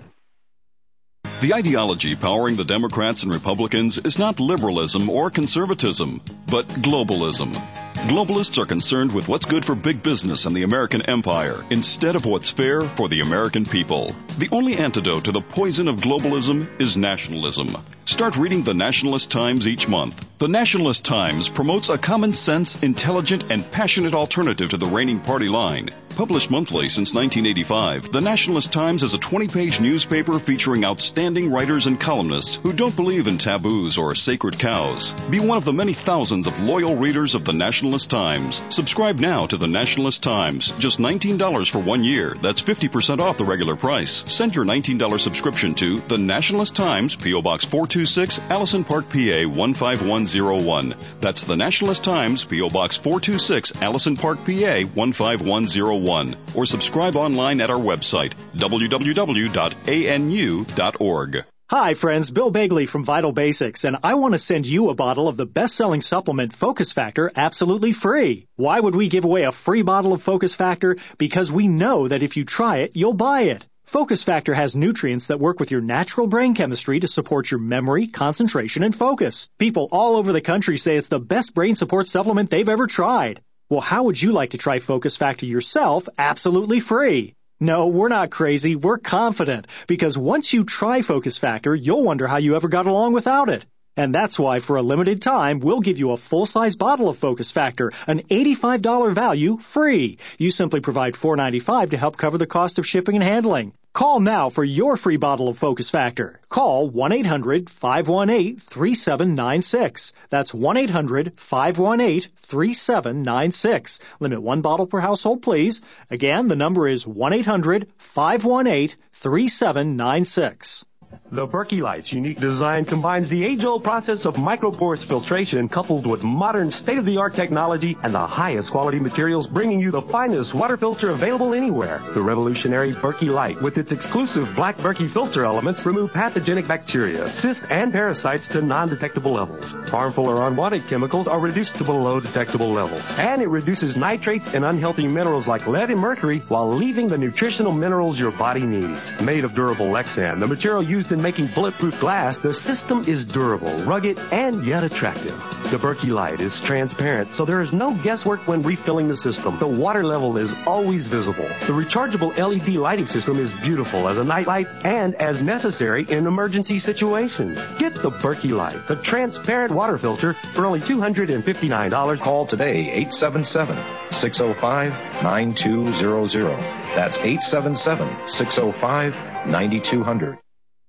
The ideology powering the Democrats and Republicans is not liberalism or conservatism, but globalism. Globalists are concerned with what's good for big business and the American empire instead of what's fair for the American people. The only antidote to the poison of globalism is nationalism. Start reading the Nationalist Times each month. The Nationalist Times promotes a common sense, intelligent, and passionate alternative to the reigning party line. Published monthly since nineteen eighty-five, the Nationalist Times is a twenty-page newspaper featuring outstanding writers and columnists who don't believe in taboos or sacred cows. Be one of the many thousands of loyal readers of the Nationalist Times. Subscribe now to the Nationalist Times. Just nineteen dollars for one year. That's fifty percent off the regular price. Send your nineteen dollars subscription to the Nationalist Times, P O. Box four two six, Allison Park, P A one five one zero one. That's the Nationalist Times, P O. Box four two six, Allison Park, P A one five one zero one. Or subscribe online at our website, w w w dot a n u dot org. Hi, friends. Bill Bagley from Vital Basics, and I want to send you a bottle of the best-selling supplement Focus Factor absolutely free. Why would we give away a free bottle of Focus Factor? Because we know that if you try it, you'll buy it. Focus Factor has nutrients that work with your natural brain chemistry to support your memory, concentration, and focus. People all over the country say it's the best brain support supplement they've ever tried. Well, how would you like to try Focus Factor yourself absolutely free? No, we're not crazy. We're confident. Because once you try Focus Factor, you'll wonder how you ever got along without it. And that's why, for a limited time, we'll give you a full-size bottle of Focus Factor, an eighty-five dollars value, free. You simply provide four dollars and ninety-five cents to help cover the cost of shipping and handling. Call now for your free bottle of Focus Factor. Call one eight hundred five one eight three seven nine six. That's one eight hundred five one eight three seven nine six. Limit one bottle per household, please. Again, the number is one eight hundred five one eight three seven nine six. The Berkey Light's unique design combines the age-old process of microporous filtration coupled with modern state-of-the-art technology and the highest quality materials, bringing you the finest water filter available anywhere. The revolutionary Berkey Light, with its exclusive black Berkey filter elements, remove pathogenic bacteria, cysts, and parasites to non-detectable levels. Harmful or unwanted chemicals are reduced to below detectable levels. And it reduces nitrates and unhealthy minerals like lead and mercury while leaving the nutritional minerals your body needs. Made of durable Lexan, the material used in making bulletproof glass, the system is durable, rugged, and yet attractive. The Berkey Light is transparent, so there is no guesswork when refilling the system. The water level is always visible. The rechargeable L E D lighting system is beautiful as a nightlight and as necessary in emergency situations. Get the Berkey Light, the transparent water filter, for only two hundred fifty-nine dollars. Call today, eight seven seven, six oh five, nine two zero zero. That's eight seven seven, six oh five, nine two zero zero.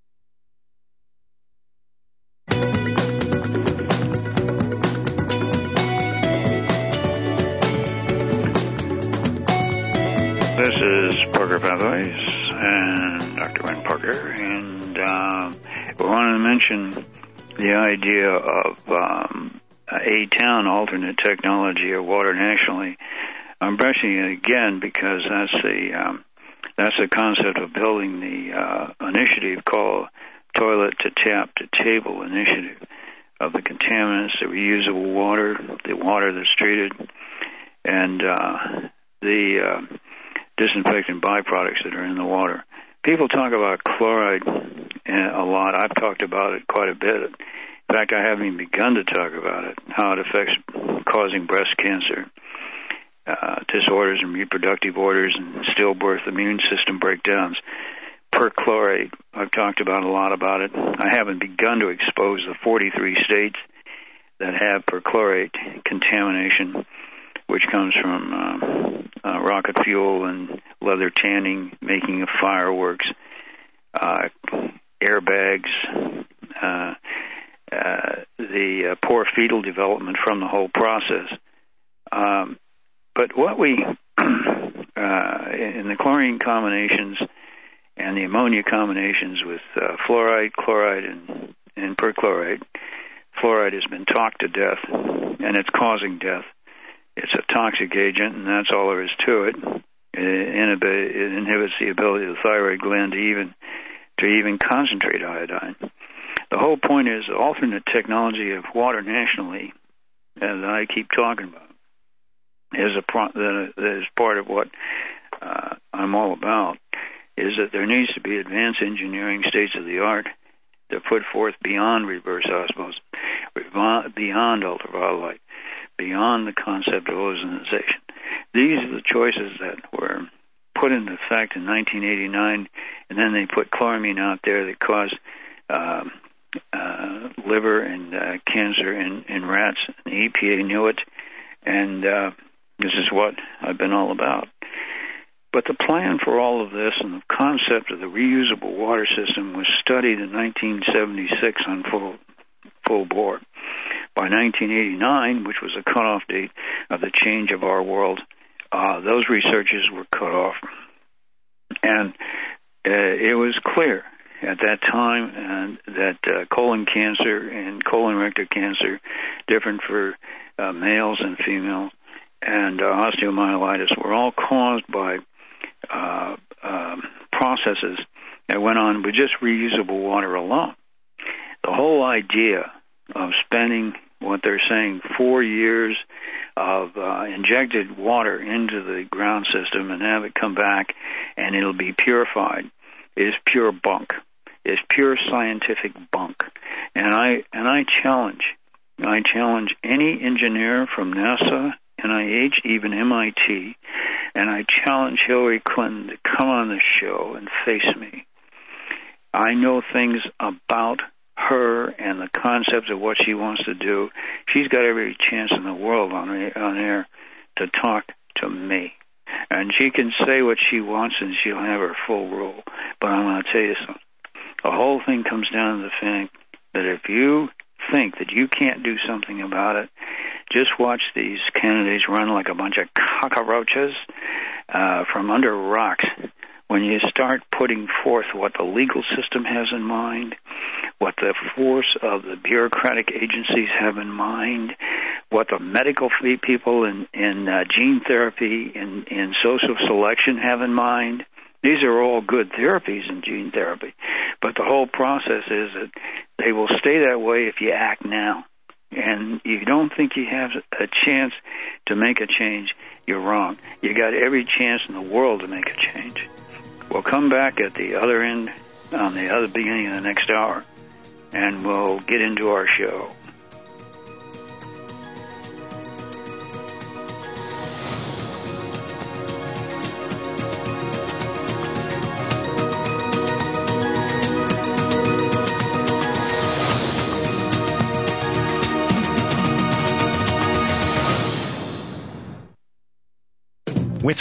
This is Parker Pathways and Doctor Wayne Parker, and um, we wanted to mention the idea of um, a town alternate technology of water nationally. I'm brushing it again because that's the um, that's the concept of building the uh, initiative called Toilet to Tap to Table initiative of the contaminants, the reusable water, the water that's treated, and uh, the uh, disinfectant byproducts that are in the water. People talk about chloride a lot. I've talked about it quite a bit. In fact, I haven't even begun to talk about it, how it affects causing breast cancer, uh, disorders and reproductive orders, and stillbirth, immune system breakdowns. Perchlorate, I've talked about a lot about it. I haven't begun to expose the forty-three states that have perchlorate contamination, which comes from uh, uh, rocket fuel and leather tanning, making of fireworks, uh, airbags, uh, uh, the uh, poor fetal development from the whole process. Um, but what we, uh, in the chlorine combinations and the ammonia combinations with uh, fluoride, chloride, and, and perchlorate, fluoride has been talked to death, and it's causing death. It's a toxic agent, and that's all there is to it. It inhibits the ability of the thyroid gland to even to even concentrate iodine. The whole point is the alternate technology of water nationally, as I keep talking about, is a pro- that is part of what uh, I'm all about. Is that there needs to be advanced engineering, states of the art, to put forth beyond reverse osmosis, beyond ultraviolet, beyond the concept of ozonization. These are the choices that were put into effect in nineteen eighty-nine, and then they put chloramine out there that caused uh, uh, liver and uh, cancer in, in rats. The E P A knew it, and uh, this is what I've been all about. But the plan for all of this and the concept of the reusable water system was studied in nineteen seventy-six on full full bore. By nineteen eighty-nine, which was the cutoff date of the change of our world, uh, those researches were cut off. And uh, it was clear at that time uh, that uh, colon cancer and colorectal cancer, different for uh, males and females, and uh, osteomyelitis were all caused by uh, uh, processes that went on with just reusable water alone. The whole idea of spending what they're saying four years of uh, injected water into the ground system and have it come back and it'll be purified is pure bunk. Is pure scientific bunk. And I and I challenge, I challenge any engineer from NASA, N I H, even M I T, and I challenge Hillary Clinton to come on the show and face me. I know things about her and the concepts of what she wants to do. She's got every chance in the world on on air to talk to me. And she can say what she wants and she'll have her full rule. But I'm going to tell you something. The whole thing comes down to the fact that if you think that you can't do something about it, just watch these candidates run like a bunch of cockroaches uh, from under rocks. When you start putting forth what the legal system has in mind, what the force of the bureaucratic agencies have in mind, what the medical people in, in uh, gene therapy and in, in social selection have in mind, these are all good therapies in gene therapy. But the whole process is that they will stay that way if you act now. And you don't think you have a chance to make a change, you're wrong. You got every chance in the world to make a change. We'll come back at the other end, on the other beginning of the next hour, and we'll get into our show.